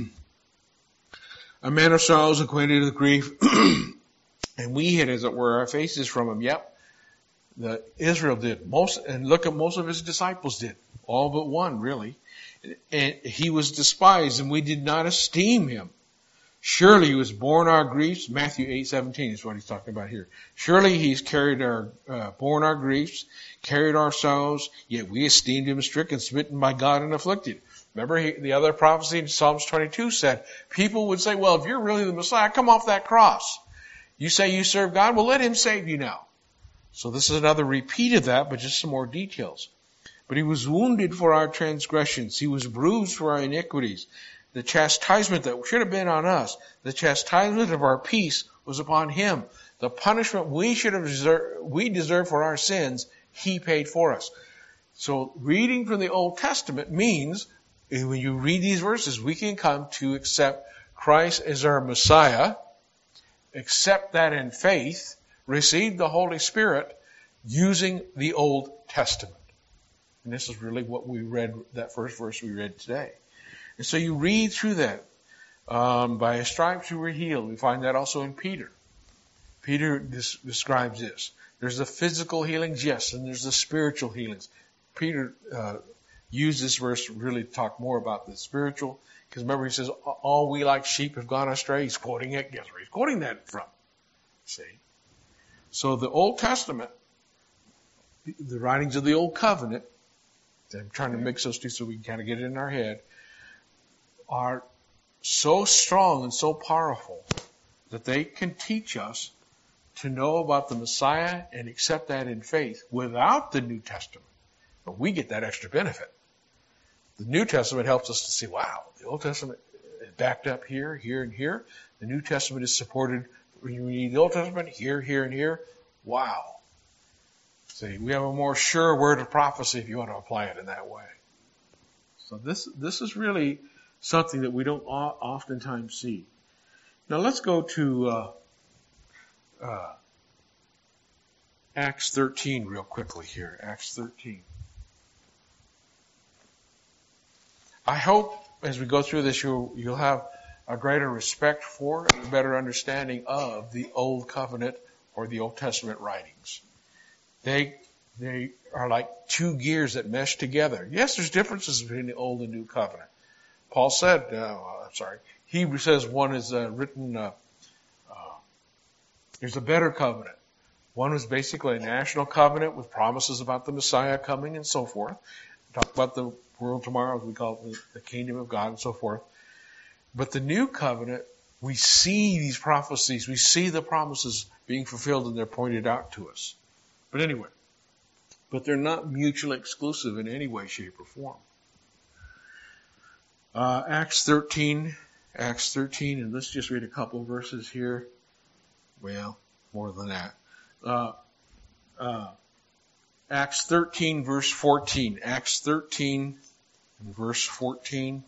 A man of sorrows, acquainted with grief, and we hid, as it were, our faces from him. Yep, the Israel did. Most, and look at most of his disciples did. All but one, really. And he was despised, and we did not esteem him. Surely he was borne our griefs. Matthew eight seventeen is what he's talking about here. Surely he's carried our, uh, borne our griefs, carried our sorrows, yet we esteemed him stricken, smitten by God, and afflicted. Remember he, the other prophecy in Psalms twenty-two said, people would say, well, if you're really the Messiah, come off that cross. You say you serve God, well, let him save you now. So this is another repeat of that, but just some more details. But he was wounded for our transgressions. He was bruised for our iniquities. The chastisement that should have been on us, the chastisement of our peace was upon him. The punishment we should have deserved, we deserve for our sins, he paid for us. So reading from the Old Testament means when you read these verses, we can come to accept Christ as our Messiah, accept that in faith, receive the Holy Spirit using the Old Testament. And this is really what we read, that first verse we read today. And so you read through that. Um, by his stripes you were healed. We find that also in Peter. Peter des- describes this. There's the physical healings, yes, and there's the spiritual healings. Peter uh, used this verse to really talk more about the spiritual. Because remember, he says, all we like sheep have gone astray. He's quoting it. Guess where he's quoting that from? See? So the Old Testament, the writings of the Old Covenant, I'm trying to mix those two so we can kind of get it in our head, are so strong and so powerful that they can teach us to know about the Messiah and accept that in faith without the New Testament. But we get that extra benefit. The New Testament helps us to see, wow, the Old Testament is backed up here, here, and here. The New Testament is supported. When you read the Old Testament, here, here, and here. Wow. See, we have a more sure word of prophecy if you want to apply it in that way. So this this is really something that we don't oftentimes see. Now let's go to uh, uh, Acts thirteen real quickly here. Acts thirteen. I hope as we go through this you'll, you'll have a greater respect for and a better understanding of the Old Covenant or the Old Testament writings. They they are like two gears that mesh together. Yes, there's differences between the Old and New Covenant. Paul said, uh, I'm sorry, Hebrews says one is uh, written, uh, uh, there's a better covenant. One was basically a national covenant with promises about the Messiah coming and so forth. Talk about the world tomorrow, as we call it, the, the kingdom of God and so forth. But the new covenant, we see these prophecies, we see the promises being fulfilled and they're pointed out to us. But anyway, but they're not mutually exclusive in any way, shape, or form. Uh, Acts thirteen, Acts thirteen, and let's just read a couple of verses here. Well, more than that. Uh, uh, Acts thirteen, verse fourteen. Acts thirteen, verse fourteen.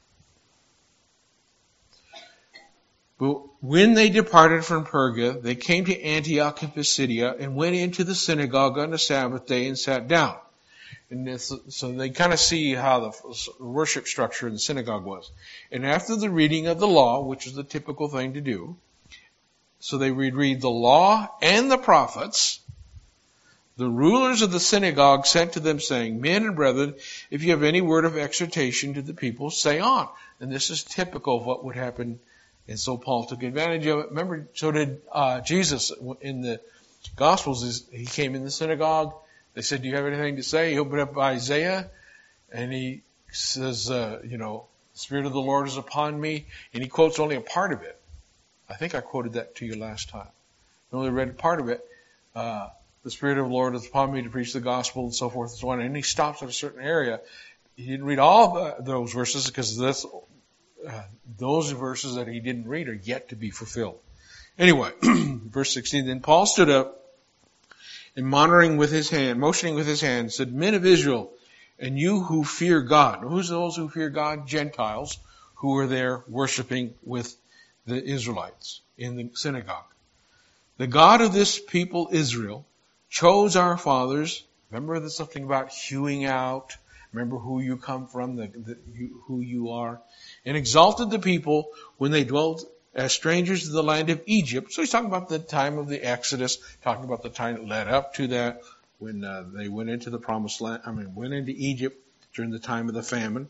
But when they departed from Perga, they came to Antioch in Pisidia and went into the synagogue on the Sabbath day and sat down. And this, so they kind of see how the worship structure in the synagogue was. And after the reading of the law, which is the typical thing to do, so they would read the law and the prophets. The rulers of the synagogue sent to them saying, men and brethren, if you have any word of exhortation to the people, say on. And this is typical of what would happen. And so Paul took advantage of it. Remember, so did uh, Jesus in the Gospels. He came in the synagogue. They said, do you have anything to say? He opened up Isaiah and he says, uh, you know, the Spirit of the Lord is upon me. And he quotes only a part of it. I think I quoted that to you last time. I only read part of it. Uh, the Spirit of the Lord is upon me to preach the gospel and so forth and so on. And he stops at a certain area. He didn't read all of those verses because that's, uh, those verses that he didn't read are yet to be fulfilled. Anyway, verse sixteen, then Paul stood up and motioning with his hand, motioning with his hand, said, men of Israel, And you who fear God. Who's those who fear God? Gentiles who were there worshiping with the Israelites in the synagogue. The God of this people, Israel, chose our fathers. Remember there's something about hewing out. Remember who you come from, the, the, you, who you are. And exalted the people when they dwelt as strangers in the land of Egypt. So he's talking about the time of the Exodus, talking about the time that led up to that, when uh, they went into the promised land, I mean, went into Egypt during the time of the famine.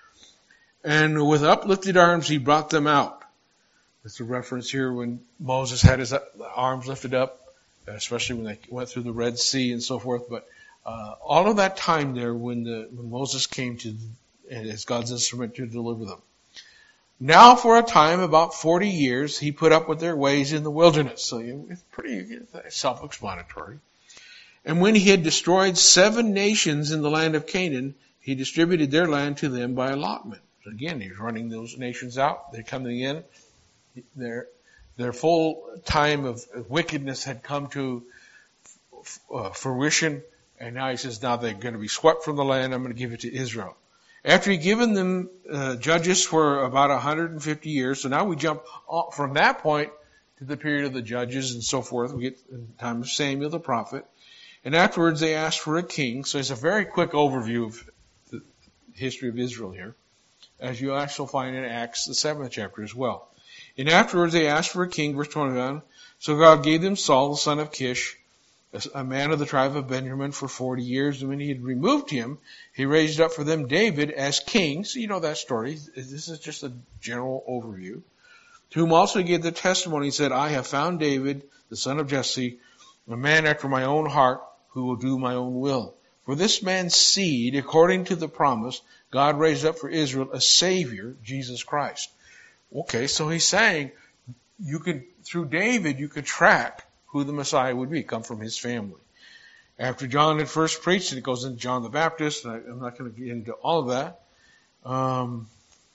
And with uplifted arms, he brought them out. There's a reference here when Moses had his arms lifted up, especially when they went through the Red Sea and so forth. But uh, all of that time there when, the, when Moses came to, as God's instrument to deliver them. Now for a time, about forty years, he put up with their ways in the wilderness. So it's pretty self-explanatory. And when he had destroyed seven nations in the land of Canaan, he distributed their land to them by allotment. So again, he's running those nations out. They're coming in. Their, their full time of wickedness had come to uh, fruition. And now he says, now they're going to be swept from the land. I'm going to give it to Israel. After he'd given them uh, judges for about one hundred fifty years, so now we jump from that point to the period of the judges and so forth. We get in the time of Samuel the prophet. And afterwards they asked for a king. So it's a very quick overview of the history of Israel here, as you also find in Acts, the seventh chapter as well. And afterwards they asked for a king, verse twenty-one. So God gave them Saul, the son of Kish, a man of the tribe of Benjamin, for forty years. And when he had removed him, he raised up for them David as king. So you know that story. This is just a general overview. To whom also he gave the testimony. He said, I have found David, the son of Jesse, a man after my own heart, who will do my own will. For this man's seed, according to the promise, God raised up for Israel a Savior, Jesus Christ. Okay, so he's saying, you could, through David, you could track who the Messiah would be, come from his family. After John had first preached, and it goes into John the Baptist, and I, I'm not going to get into all of that. Um,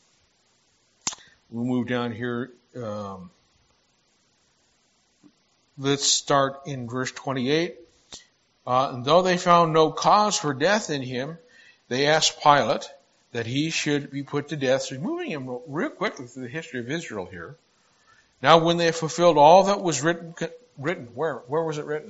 we'll move down here. Um, let's start in verse twenty-eight. Uh, and though they found no cause for death in him, they asked Pilate that he should be put to death. So he's moving him real quickly through the history of Israel here. Now when they fulfilled all that was written, written, where? Where was it written?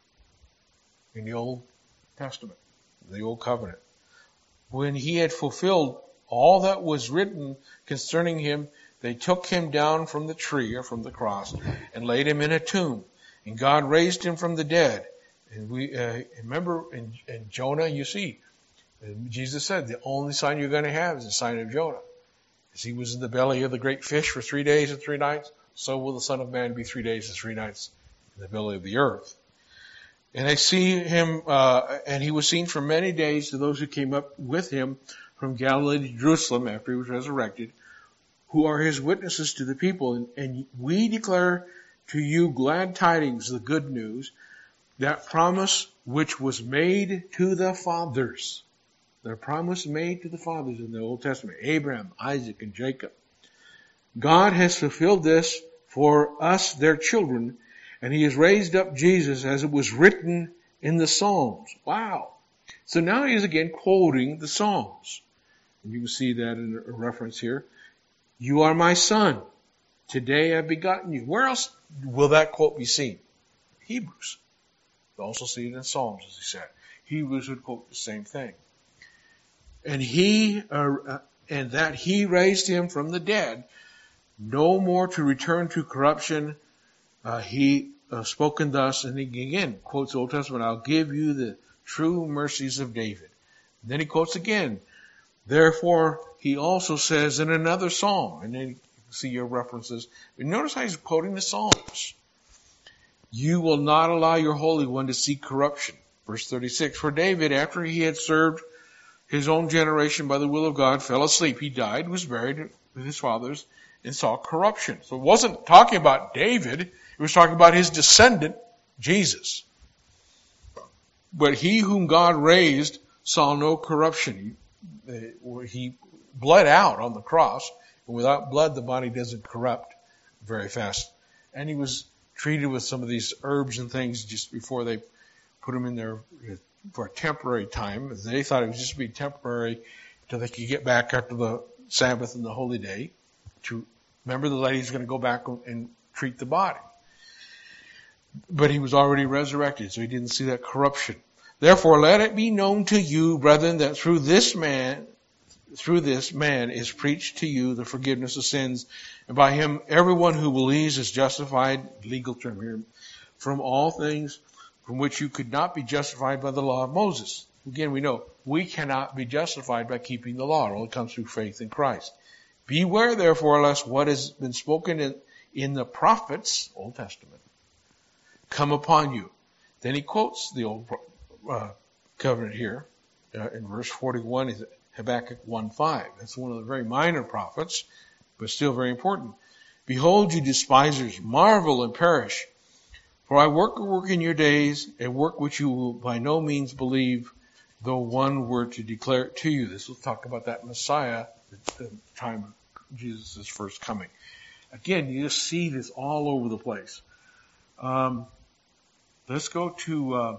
In the Old Testament, the Old Covenant. When he had fulfilled all that was written concerning him, they took him down from the tree or from the cross and laid him in a tomb. And God raised him from the dead. And we uh, remember in, in Jonah, you see, Jesus said the only sign you're going to have is the sign of Jonah. As he was in the belly of the great fish for three days and three nights, so will the Son of Man be three days and three nights in the belly of the earth. And they see him, uh, and he was seen for many days to those who came up with him from Galilee to Jerusalem after he was resurrected, who are his witnesses to the people. And, and we declare to you glad tidings, the good news, that promise which was made to the fathers. The promise made to the fathers in the Old Testament, Abraham, Isaac, and Jacob. God has fulfilled this for us, their children, and he has raised up Jesus as it was written in the Psalms. Wow. So now he is again quoting the Psalms. And you can see that in a reference here. You are my son. Today I've begotten you. Where else will that quote be seen? Hebrews. You also see it in Psalms, as he said. Hebrews would quote the same thing. And he, uh, and that he raised him from the dead, no more to return to corruption. Uh, he uh, spoken thus, and he again quotes the Old Testament, I'll give you the true mercies of David. And then he quotes again, therefore he also says in another psalm, and then you can see your references. But notice how he's quoting the Psalms. You will not allow your Holy One to see corruption. Verse thirty-six, for David, after he had served his own generation by the will of God, fell asleep. He died, was buried with his fathers, and saw corruption. So it wasn't talking about David. It was talking about his descendant, Jesus. But he whom God raised saw no corruption. He, he bled out on the cross. And without blood, the body doesn't corrupt very fast. And he was treated with some of these herbs and things just before they put him in there for a temporary time. They thought it would just be temporary until they could get back after the Sabbath and the holy day. To remember, the lady's going to go back and treat the body. But he was already resurrected, so he didn't see that corruption. Therefore, let it be known to you, brethren, that through this man, through this man is preached to you the forgiveness of sins, and by him everyone who believes is justified, legal term here, from all things from which you could not be justified by the law of Moses. Again, we know we cannot be justified by keeping the law. It only comes through faith in Christ. Beware, therefore, lest what has been spoken in, in the prophets, Old Testament, come upon you. Then he quotes the Old uh, Covenant here uh, in verse forty-one, is Habakkuk one five. That's one of the very minor prophets, but still very important. Behold, you despisers, marvel and perish. For I work a work in your days, a work which you will by no means believe, though one were to declare it to you. This will talk about that Messiah at the time of Jesus' first coming. Again, you just see this all over the place. Um, let's go to, uh,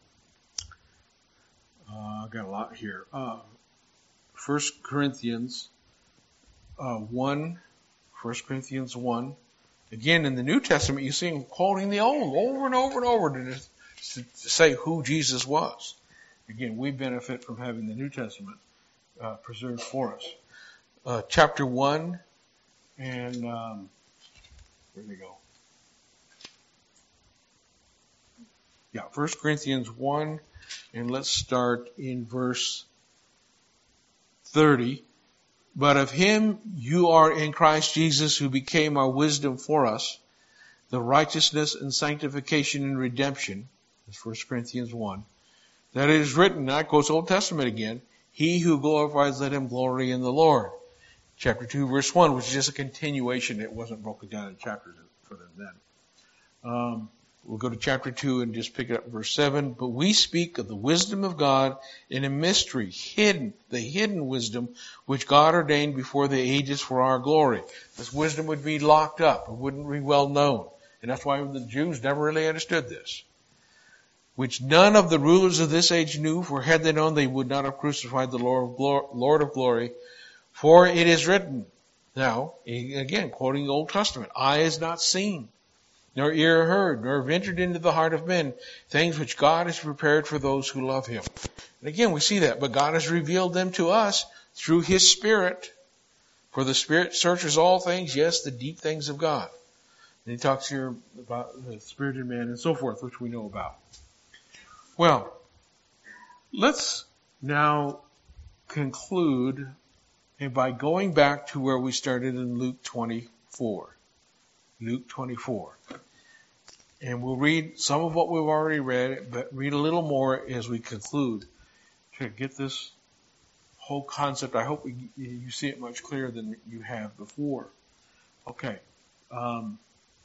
uh, I've got a lot here. Uh, First Corinthians uh, one, First Corinthians one. Again, in the New Testament, you see him quoting the Old over and over and over to, just, to say who Jesus was. Again, we benefit from having the New Testament uh, preserved for us. Uh, chapter one, and um, where did we go? Yeah, First Corinthians one, and let's start in verse thirty. But of him you are in Christ Jesus, who became our wisdom for us, the righteousness and sanctification and redemption. That's First Corinthians one. That it is written, that quotes Old Testament again, he who glorifies, let him glory in the Lord. Chapter two, verse one, which is just a continuation. It wasn't broken down in chapters for them then. Um, We'll go to chapter two and just pick it up in verse seven. But we speak of the wisdom of God in a mystery, hidden, the hidden wisdom which God ordained before the ages for our glory. This wisdom would be locked up. It wouldn't be well known. And that's why the Jews never really understood this. Which none of the rulers of this age knew, for had they known, they would not have crucified the Lord of glory. Lord of glory. For it is written, now, again, quoting the Old Testament, eye is not seen, nor ear heard, nor have entered into the heart of men, things which God has prepared for those who love him. And again, we see that, but God has revealed them to us through his Spirit. For the Spirit searches all things, yes, the deep things of God. And he talks here about the Spirit in man and so forth, which we know about. Well, let's now conclude by going back to where we started in Luke twenty-four. Luke twenty-four. And we'll read some of what we've already read, but read a little more as we conclude to get this whole concept. I hope we, you see it much clearer than you have before. Okay. Um,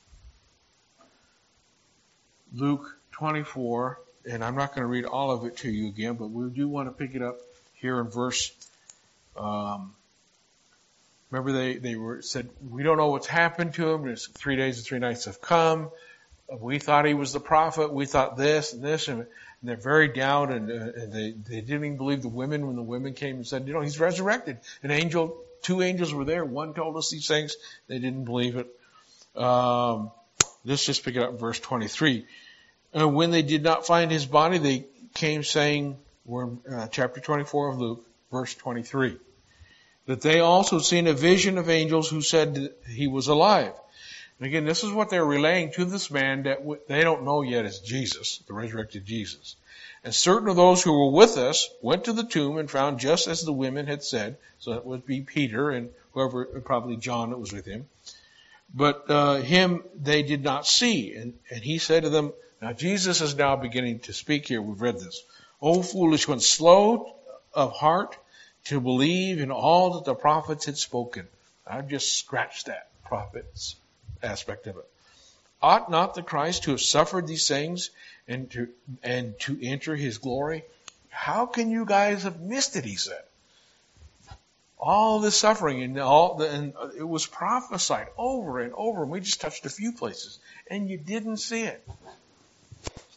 Luke twenty-four, and I'm not going to read all of it to you again, but we do want to pick it up here in verse. Um, remember, they they were said we don't know what's happened to him. There's three days and three nights have come. We thought he was the prophet. We thought this and this, and, and they're very down, and, uh, and they they didn't even believe the women when the women came and said, you know, he's resurrected. An angel, two angels were there. One told us these things. They didn't believe it. Um, let's just pick it up in verse twenty-three. And when they did not find his body, they came saying, we're in uh, chapter twenty-four of Luke, verse twenty-three, that they also seen a vision of angels who said that he was alive. And again, this is what they're relaying to this man that they don't know yet is Jesus, the resurrected Jesus. And certain of those who were with us went to the tomb and found just as the women had said. So that would be Peter and whoever, probably John that was with him. But uh, him they did not see. And, and he said to them, now Jesus is now beginning to speak here. We've read this. O foolish ones, slow of heart to believe in all that the prophets had spoken. I've just scratched that, prophets aspect of it. Ought not the Christ to have suffered these things and to and to enter his glory? How can you guys have missed it, he said. All this suffering and all the, and it was prophesied over and over, and we just touched a few places, and you didn't see it.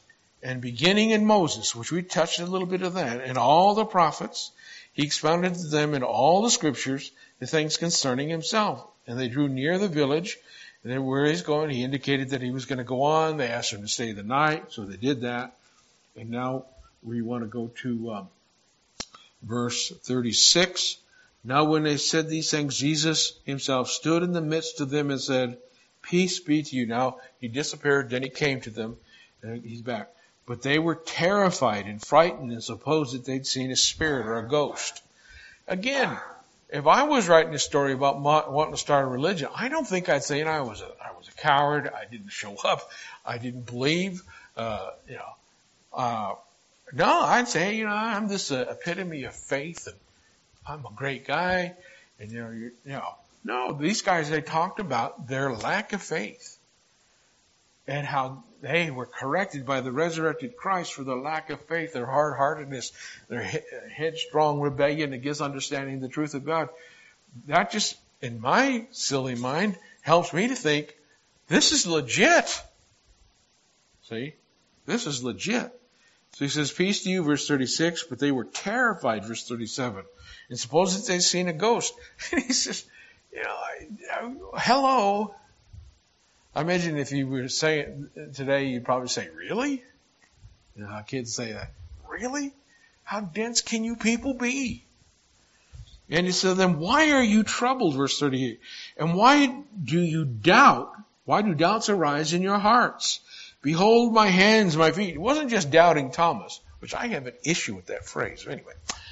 And beginning in Moses, which we touched a little bit of that, and all the prophets, he expounded to them in all the scriptures the things concerning himself. And they drew near the village, and then where he's going, he indicated that he was going to go on. They asked him to stay the night, so they did that. And now we want to go to um, verse thirty-six. Now when they said these things, Jesus himself stood in the midst of them and said, peace be to you. Now he disappeared, then he came to them, and he's back. But they were terrified and frightened and supposed that they'd seen a spirit or a ghost. Again, if I was writing a story about wanting to start a religion, I don't think I'd say I was a, I was a coward. I didn't show up. I didn't believe. Uh, you know, uh, no, I'd say, you know, I'm this uh, epitome of faith, and I'm a great guy. And you know, you know, no, these guys, they talked about their lack of faith and how they were corrected by the resurrected Christ for their lack of faith, their hard-heartedness, their headstrong rebellion against understanding the truth of God. That just, in my silly mind, helps me to think, this is legit. See? This is legit. So he says, peace to you, verse thirty-six, but they were terrified, verse thirty-seven. And suppose that they'd seen a ghost. And he says, you know, I, I, hello. I imagine if you were to say it today, you'd probably say, really? You know how kids say that. Really? How dense can you people be? And he said, then why are you troubled? Verse thirty-eight. And why do you doubt? Why do doubts arise in your hearts? Behold my hands, my feet. It wasn't just doubting Thomas, which I have an issue with that phrase. Anyway.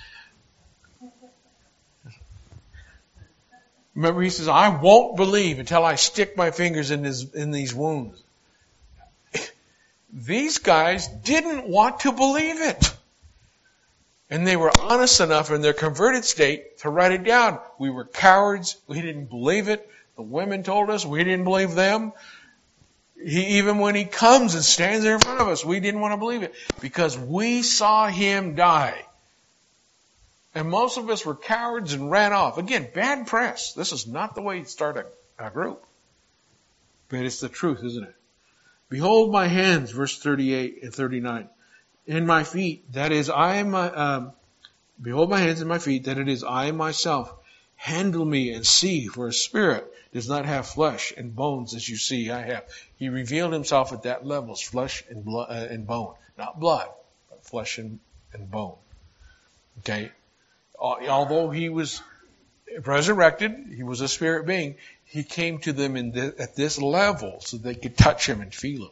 Remember, he says, I won't believe until I stick my fingers in, this, in these wounds. These guys didn't want to believe it. And they were honest enough in their converted state to write it down. We were cowards. We didn't believe it. The women told us we didn't believe them. He, even when he comes and stands there in front of us, we didn't want to believe it because we saw him die. And most of us were cowards and ran off. Again, bad press. This is not the way you start a, a group. But it's the truth, isn't it? Behold my hands, verse thirty-eight and thirty-nine. And my feet, that is I my, um, behold my hands and my feet, that it is I myself. Handle me and see, for a spirit does not have flesh and bones as you see I have. He revealed himself at that level as flesh and, blood, uh, and bone. Not blood, but flesh and, and bone. Okay? Although he was resurrected, he was a spirit being, he came to them in this, at this level so they could touch him and feel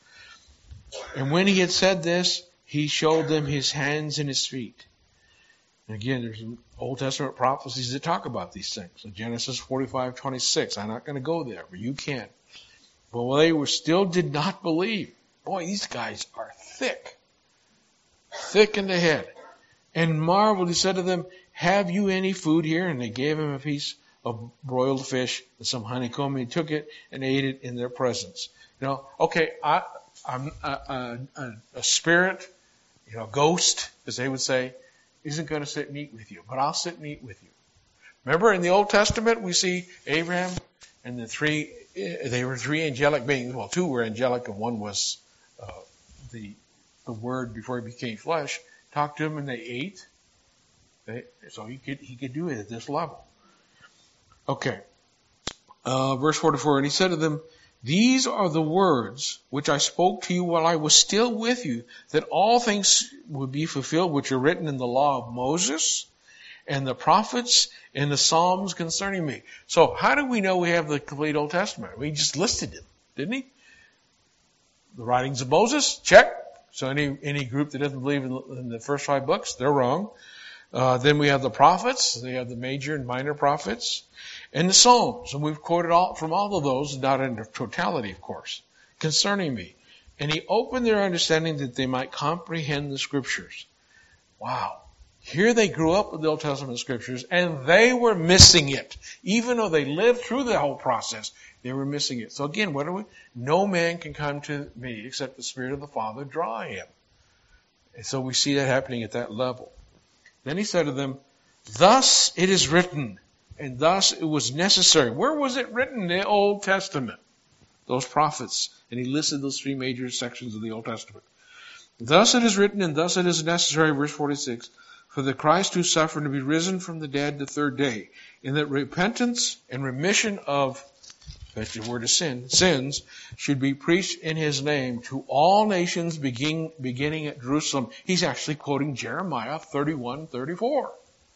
him. And when he had said this, he showed them his hands and his feet. And again, there's some Old Testament prophecies that talk about these things. So Genesis forty-five twenty-six. I'm not going to go there, but you can. But while they were still did not believe. Boy, these guys are thick. Thick in the head. And marveled, he said to them, have you any food here? And they gave him a piece of broiled fish and some honeycomb. And he took it and ate it in their presence. You know, okay, I, I'm a, a, a spirit, you know, ghost, as they would say, isn't going to sit and eat with you, but I'll sit and eat with you. Remember in the Old Testament, we see Abraham and the three, they were three angelic beings. Well, two were angelic and one was uh, the the Word before he became flesh. Talked to him and they ate. They, so he could he could do it at this level. Okay. Uh, verse forty-four, and he said to them, these are the words which I spoke to you while I was still with you, that all things would be fulfilled which are written in the law of Moses and the prophets and the Psalms concerning me. So how do we know we have the complete Old Testament? We just listed them, didn't he? The writings of Moses, check. So any any group that doesn't believe in, in the first five books, they're wrong. Uh, then we have the prophets. They have the major and minor prophets. And the Psalms. And we've quoted all from all of those, not in totality, of course, concerning me. And he opened their understanding that they might comprehend the Scriptures. Wow. Here they grew up with the Old Testament Scriptures, and they were missing it. Even though they lived through the whole process, they were missing it. So again, what do we? No man can come to me except the Spirit of the Father draw him. And so we see that happening at that level. Then he said to them, thus it is written, and thus it was necessary. Where was it written in the Old Testament? Those prophets. And he listed those three major sections of the Old Testament. Thus it is written, and thus it is necessary, verse forty-six, for the Christ who suffered to be risen from the dead the third day, in that repentance and remission of, that's the word of sin, sins, should be preached in his name to all nations begin, beginning at Jerusalem. He's actually quoting Jeremiah thirty-one thirty-four.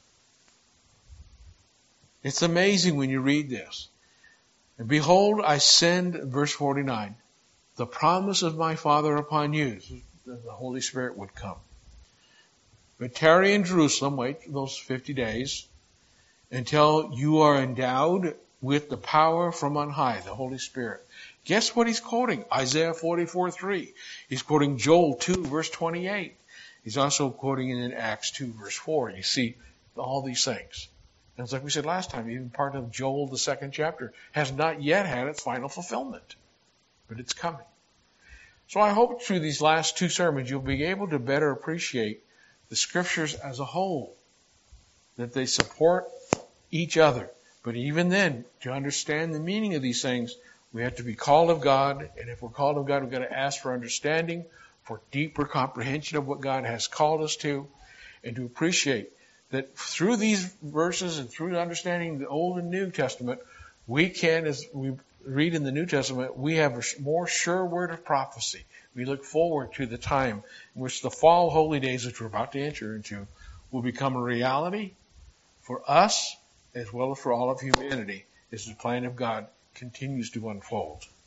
It's amazing when you read this. And behold, I send, verse forty-nine, the promise of my Father upon you. The Holy Spirit would come. But tarry in Jerusalem, wait those fifty days, until you are endowed with the power from on high, the Holy Spirit. Guess what he's quoting? Isaiah forty-four three. He's quoting Joel two, verse twenty-eight. He's also quoting it in Acts two, verse four. You see all these things. And it's like we said last time, even part of Joel, the second chapter, has not yet had its final fulfillment. But it's coming. So I hope through these last two sermons you'll be able to better appreciate the Scriptures as a whole, that they support each other. But even then, to understand the meaning of these things, we have to be called of God, and if we're called of God, we've got to ask for understanding, for deeper comprehension of what God has called us to, and to appreciate that through these verses and through understanding the Old and New Testament, we can, as we read in the New Testament, we have a more sure word of prophecy. We look forward to the time in which the fall holy days, which we're about to enter into, will become a reality for us as well as for all of humanity as the plan of God continues to unfold.